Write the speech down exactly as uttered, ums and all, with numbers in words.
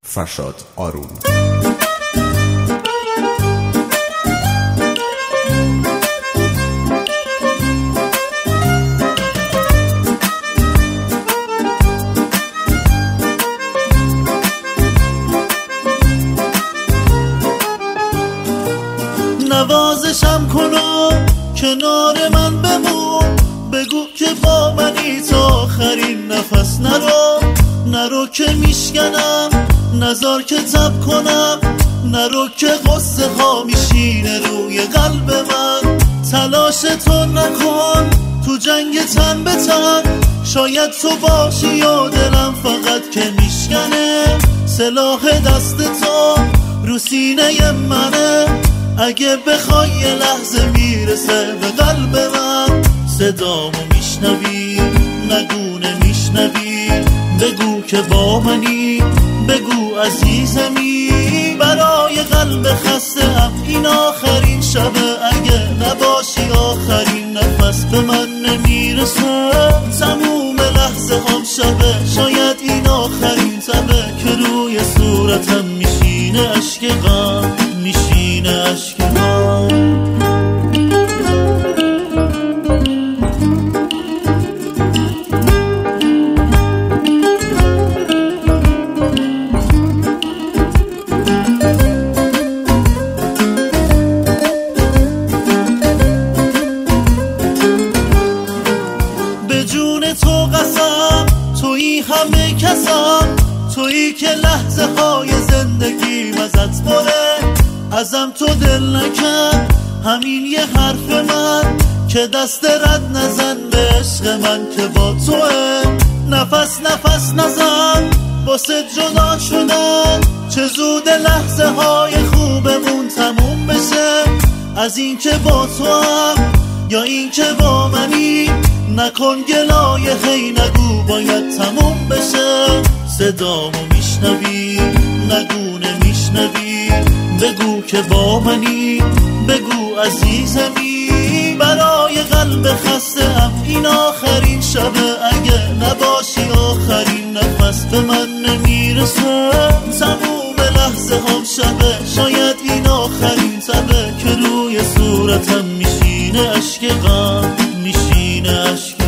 فرشاد آروم. نوازشم کن و کنار من بمون، بگو که با منی تا آخرین نفس. نرو نرو که میشکنم، نزار که تب کنم، نرو که قصه ها میشینه روی قلب من. تلاش تو نکن تو جنگ تن به تن، شاید تو باشی یا دلم فقط که میشکنه. سلاح دست تو رو سینه منه، اگه بخوای یه لحظه میرسه به قلب من. صدامو میشنوی نگونه میشنوی، بگو که با منی، بگو عزیزمی. برای قلب خسته ام این آخرین شبه، اگه نباشی آخرین نفس به من نمیرسه. تموم لحظه هم شبه، شاید این آخرین تبه که روی صورتم میشینه اشک غم، میشینه اشک غم. به جون تو قسم، تویی همه کسم، تویی که لحظه های زندگی مزت باره. ازم تو دل نکن همین یه حرف من، که دست رد نزن به عشق من که با توه. نفس نفس نزن واسه جدا شدن، چه زود لحظه های خوبمون تموم بشه. از این که با تو هم یا این که با منی، نکن گلای هی نگو باید تموم بشه. صدامو میشنوی نگونه میشنوی، بگو که با منی، بگو عزیزمی. برای قلب خسته ام این آخرین شبه، اگه نباشی آخرین نفس به من نمیرسه. تموم لحظه هم شبه، شاید این آخرین تبه که روی صورتم میشینه اشک غم، میشینه اشک